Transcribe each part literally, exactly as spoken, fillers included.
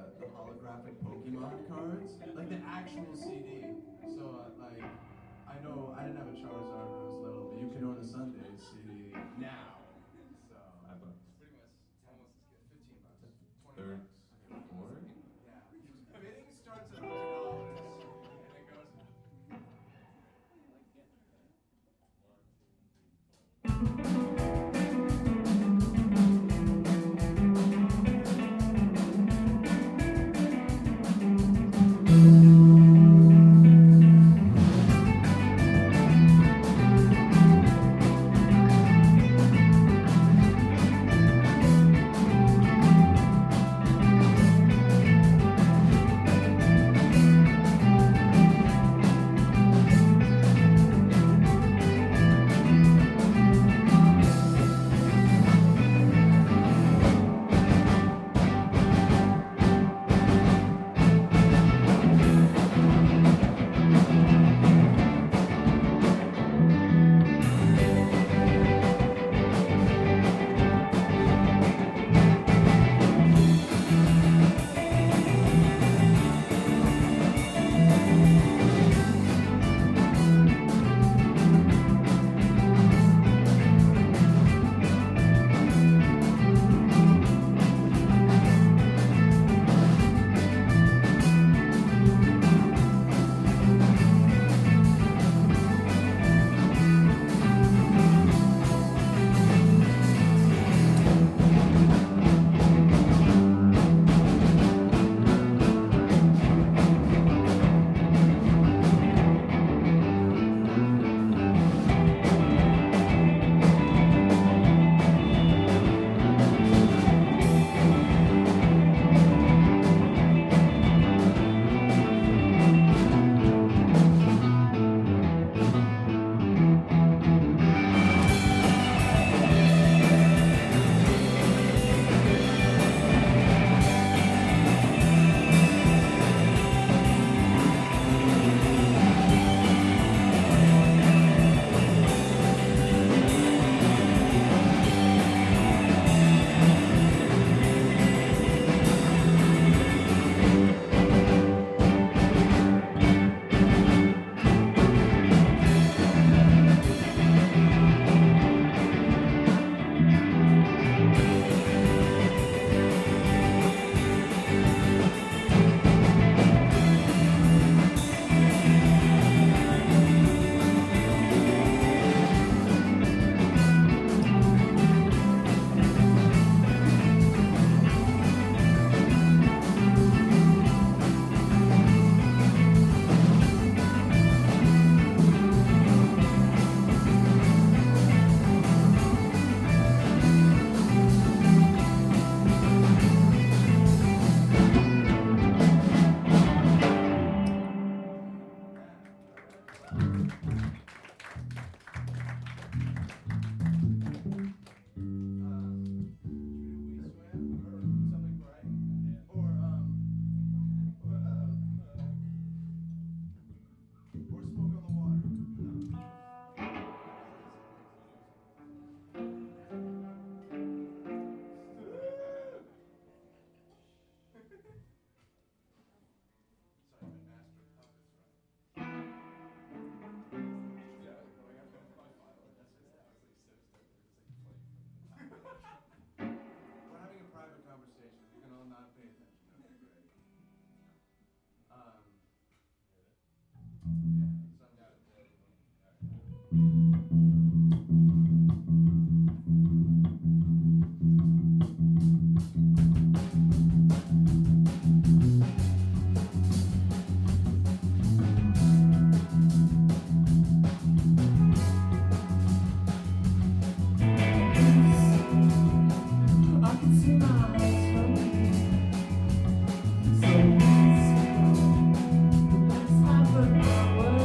the holographic Pokemon cards, like the actual C D. So uh, like, I know I didn't have a Charizard when I was little, but you can own a Sunday C D now. So Five bucks. pretty much almost as good. Fifteen bucks, twenty Third. bucks. Four. Yeah, bidding starts at hundred dollars and it goes. Let's have a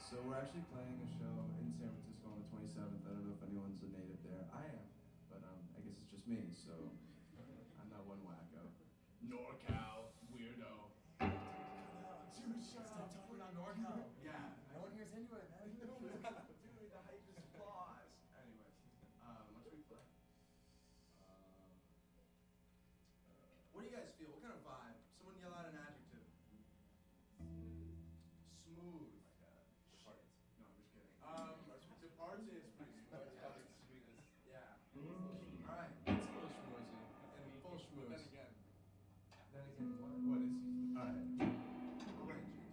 So we're actually playing a show in San Francisco on the twenty-seventh. I don't know if anyone's a native there. I am, but um, I guess it's just me, so I'm not one wacko. NorCal weirdo. Dude, shut up. Talking about NorCal. Yeah. No one here's into it, man. Dude, the hype is applause. Anyway, um, what should we play? Um, uh, what do you guys feel? What kind of vibe? Someone yell out an adjective. Smooth. Like that. Shit. No, I'm just kidding. Um, Departed is pretty smooth. Yeah. Alright, it's a little schmoozy. And full schmooze. Then again. Then again, what? What is he? Alright. Arrange it.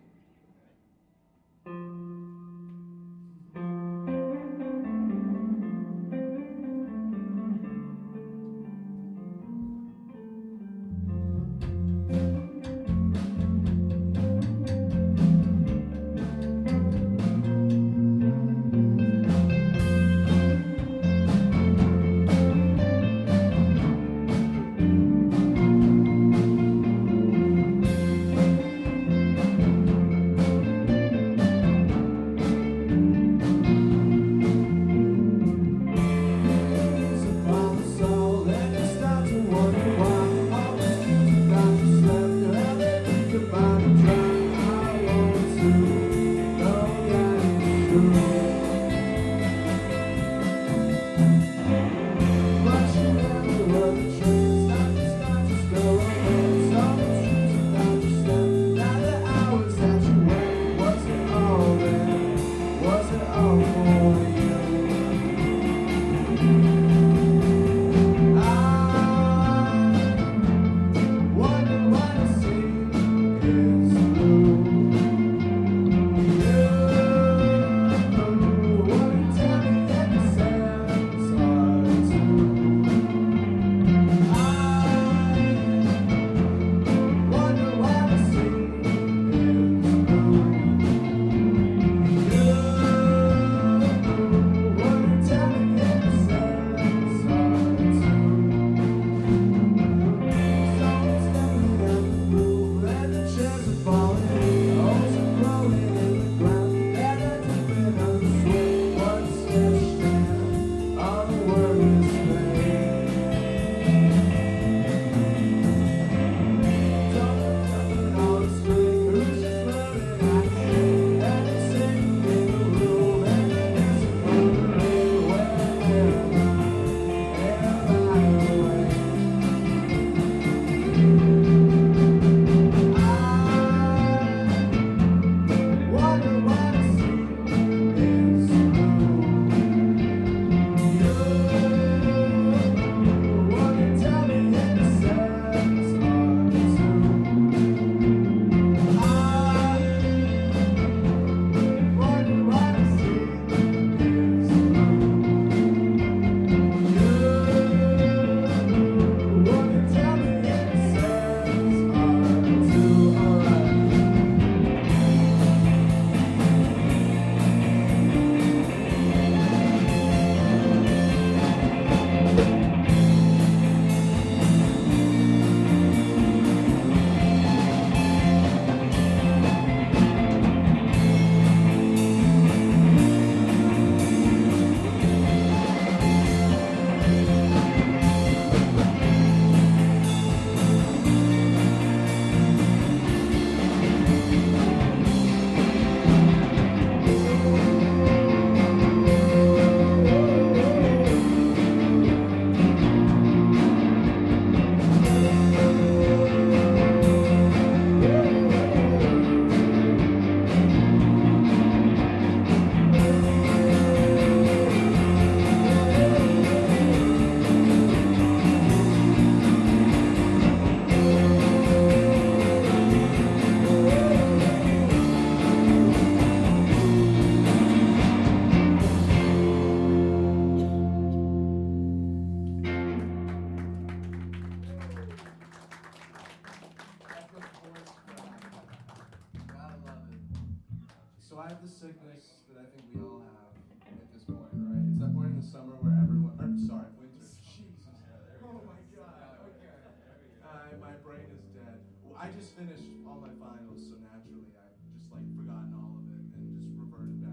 So I have the sickness that I think we all have at this point, right? It's that point in the summer where everyone, or sorry, winter. Jesus. Oh my God. Okay. Uh, my brain is dead. I just finished all my finals, so naturally I've just like forgotten all of it and just reverted back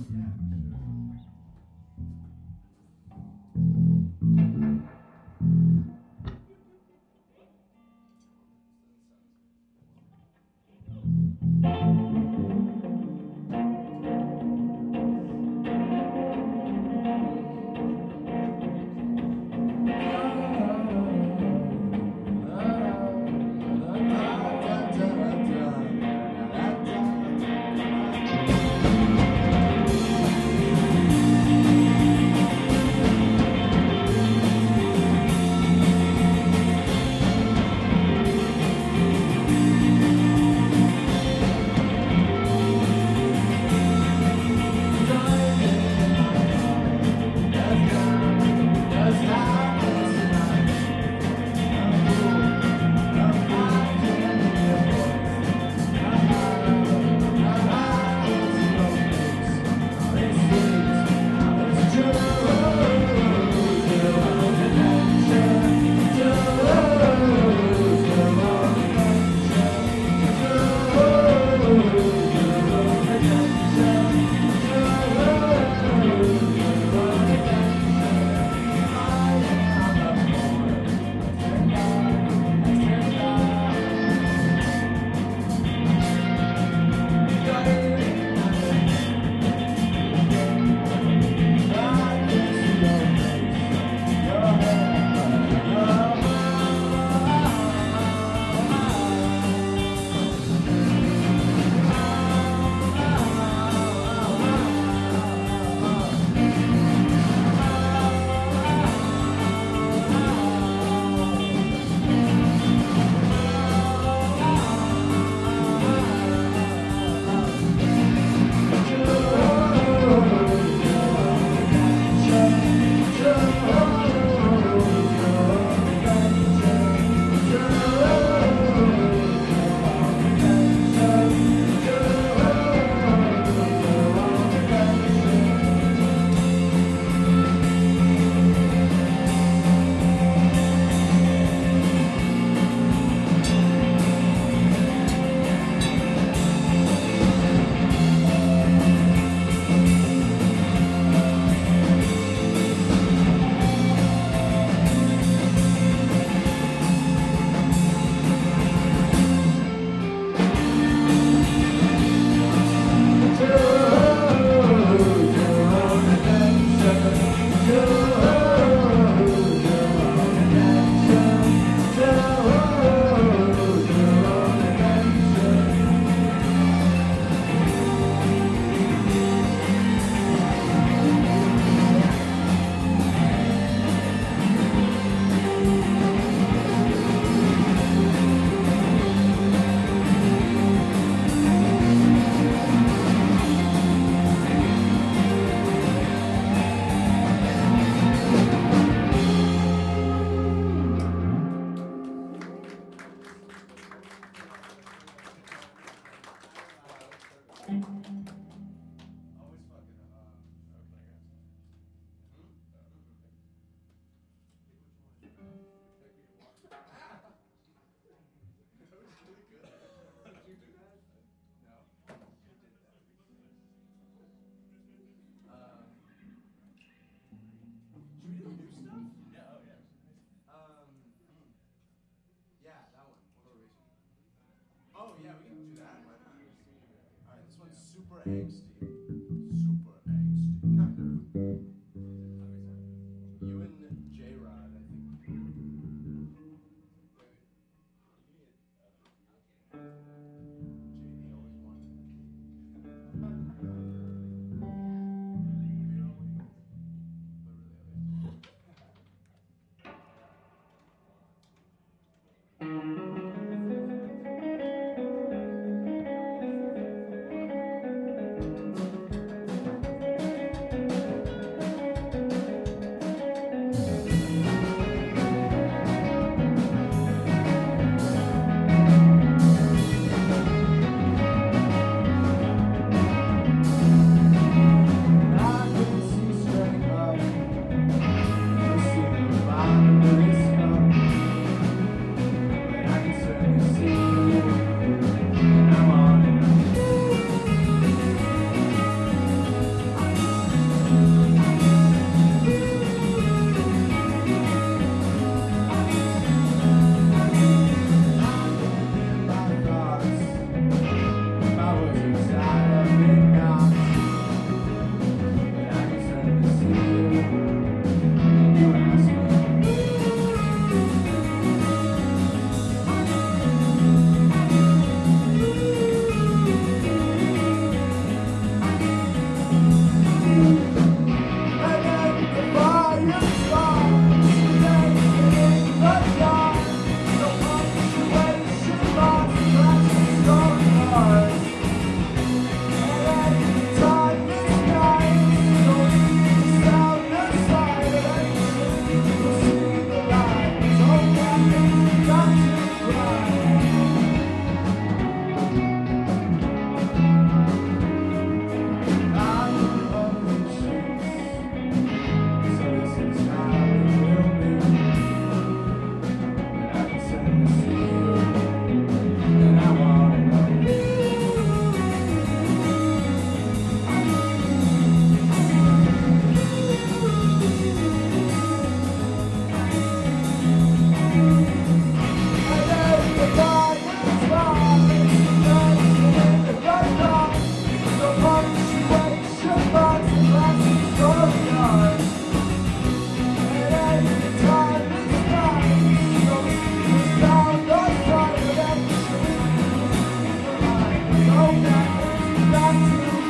Oh yeah, we can do that. Why not? All right, this one's super angsty. Super angsty. Kind of. You and J Rod, I think. J D always wanted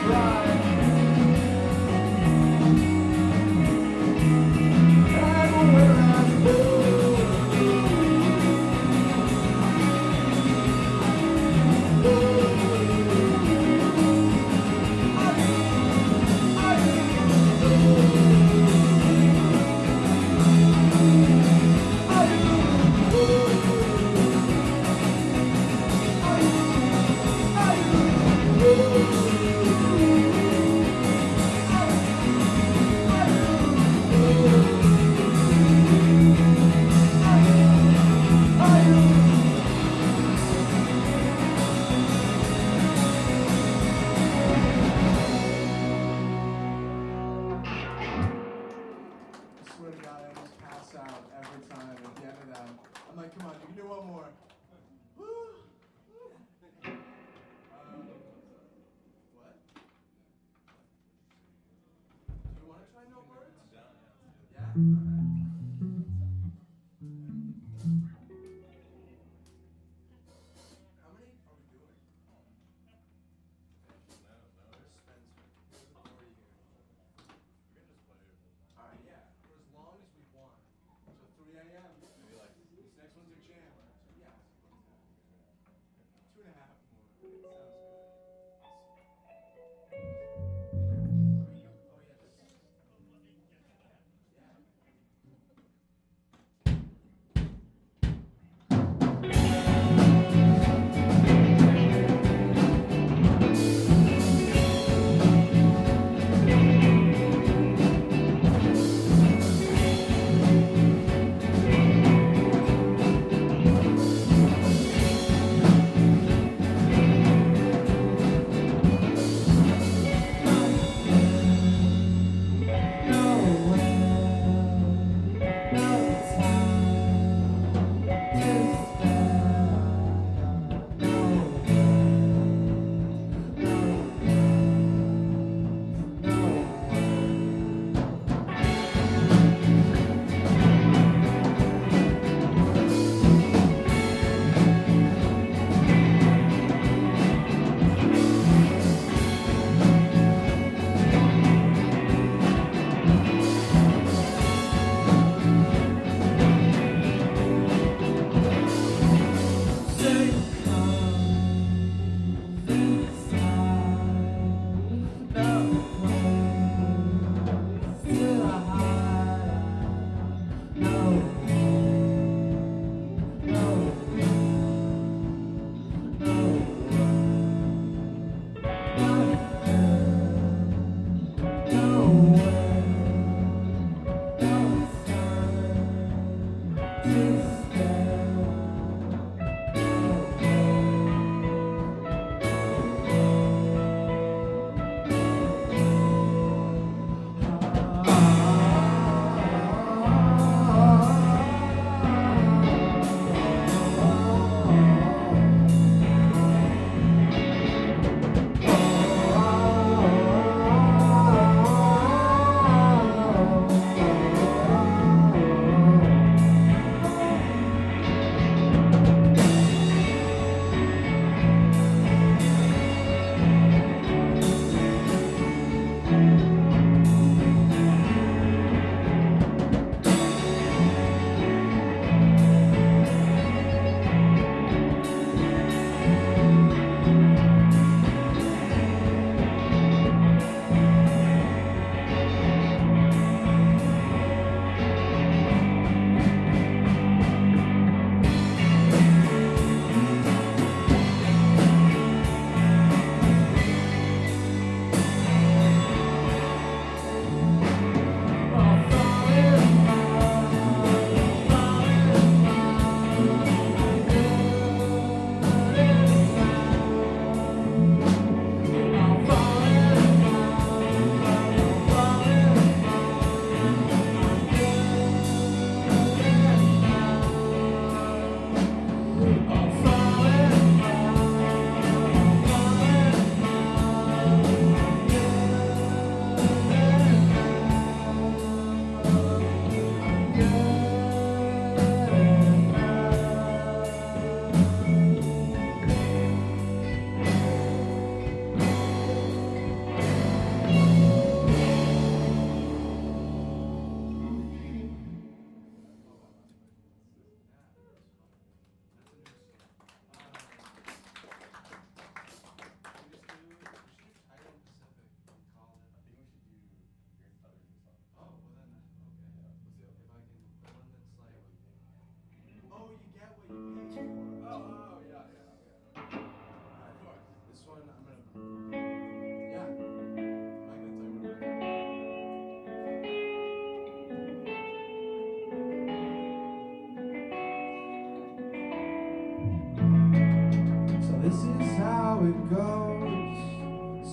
Oh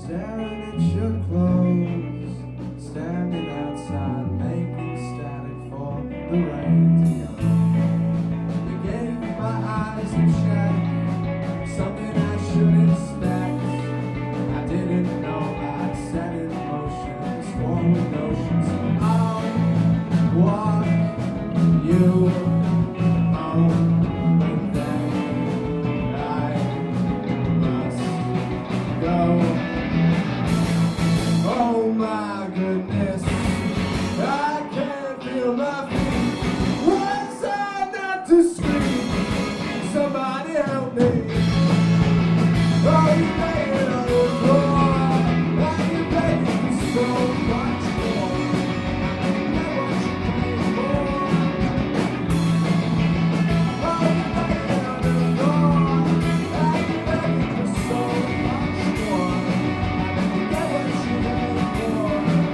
Staring at your clothes, standing outside, making static for the radio. You gave my eyes a check, something I should expect. I didn't know I'd set in motion this forward notion, so I'll walk you home, but then I must go. Oh my goodness, I can't feel my feet. Was I not to scream? Somebody help me. Oh, you laying on the floor, and you're begging for so much more. You know what you paid for. Oh, you're laying on the floor, and you're begging for so much more. You know what you paid for.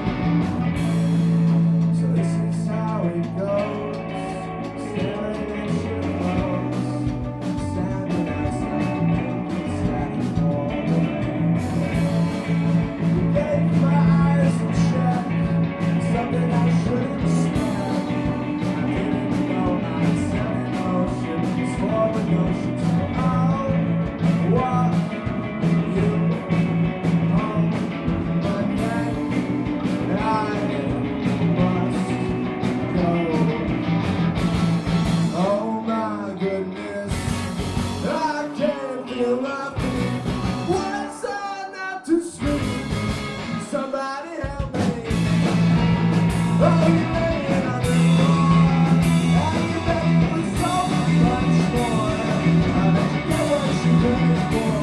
So this is how it goes. Staring at your clothes, standing outside, making static for the rain. You gave my eyes a check, something I shouldn't expect. I didn't know I'd set in motion this forward notion, so I'll walk you home, but then I must go. Oh my goodness, I can't feel my feet. Was I not to scream? Somebody help me. Oh, you're laying on the floor, and you're begging for so much more. I bet you get what you paid for.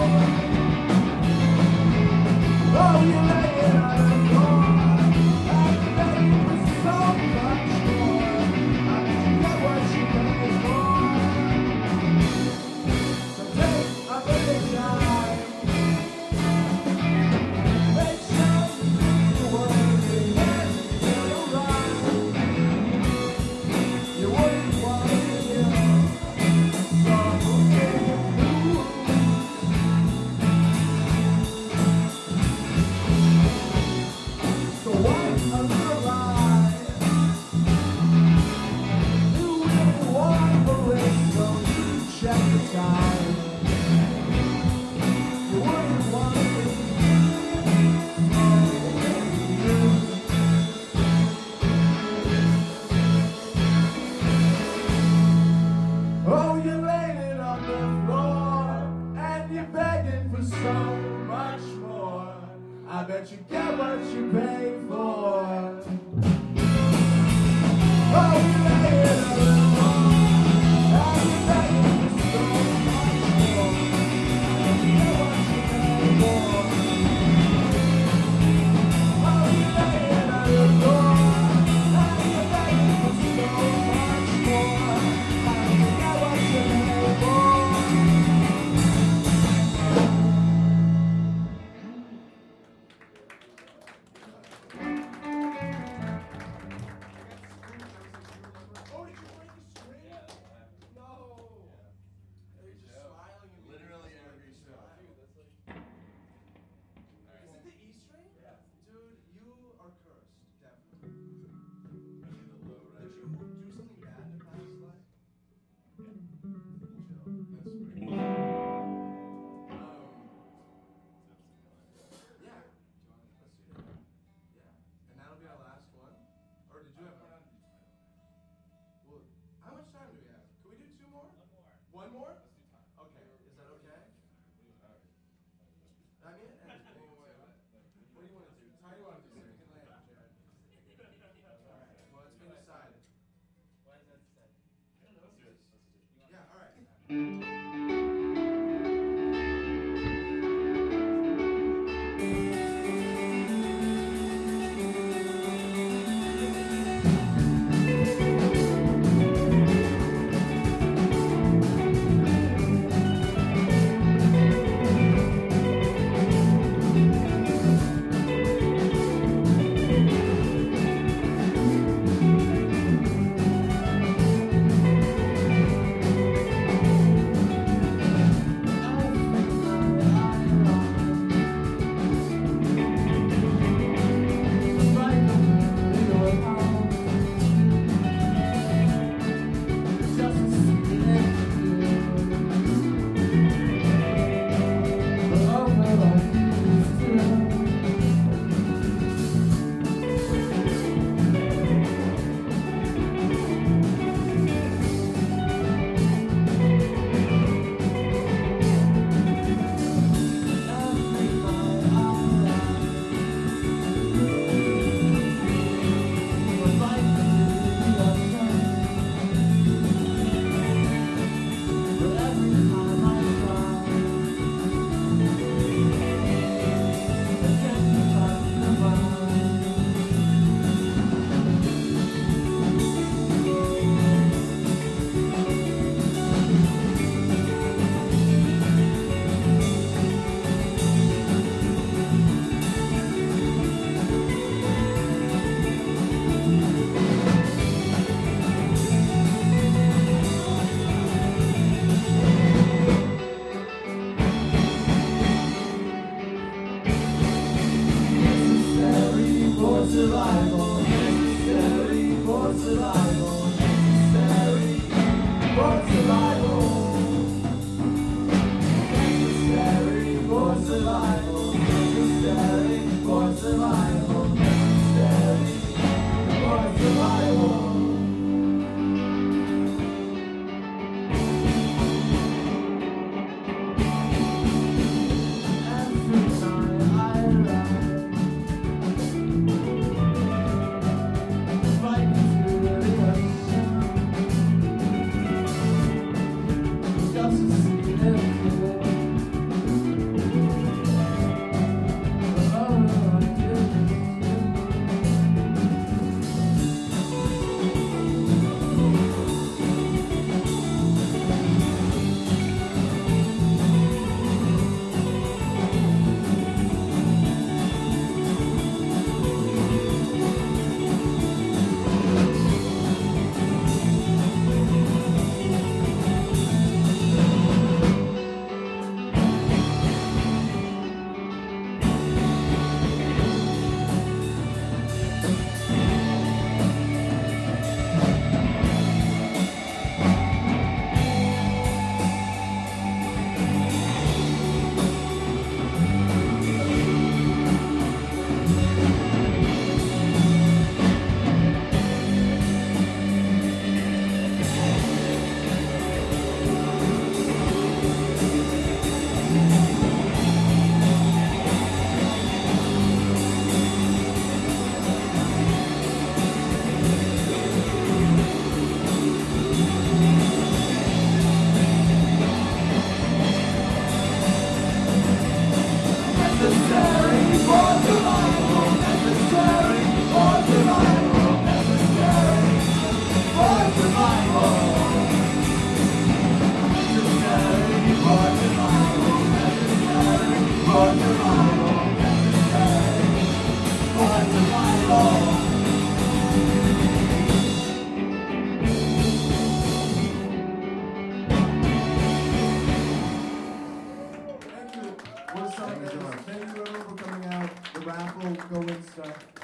Oh, you're laying on the floor, and you're begging for so much more. I bet you get what you paid for. So take a little time, make sure you work it and you're right. You wouldn't want to hear from me. So what's a little lie? You really want the risk, so you check the time. You wouldn't want to hear from you. Oh, you laid it on the floor, and you're begging for so much more. I bet you get what you pay for. Oh, you lay it on the floor, and you're begging for so much more. I bet you get what you pay for. Oh, you lay it on the floor, and you're begging for so much more. I bet you get what you pay for. Oh, did you break the screen? No. You're just smiling and literally every show. Is it the E string? Yeah. Dude, you are cursed, definitely. Did you do something bad in the past life? Chill. That's pretty cool. Um, yeah. Let's do that. Yeah. And that'll be our last one? Or did you have one? Well, how much time do we have? Can we do two more? One more. One more? Okay. Is that okay? I mean, anything. What do you want to do? How do you want to do? Second land, Jared. All right. Well, it's been decided. Why is that decided? I don't know. Let's do it. Let's do it. Yeah. All right. for survival, necessary for survival, necessary for survival, necessary for survival, necessary for survival, necessary for survival. Thank you everyone for coming out. The raffle, go win stuff.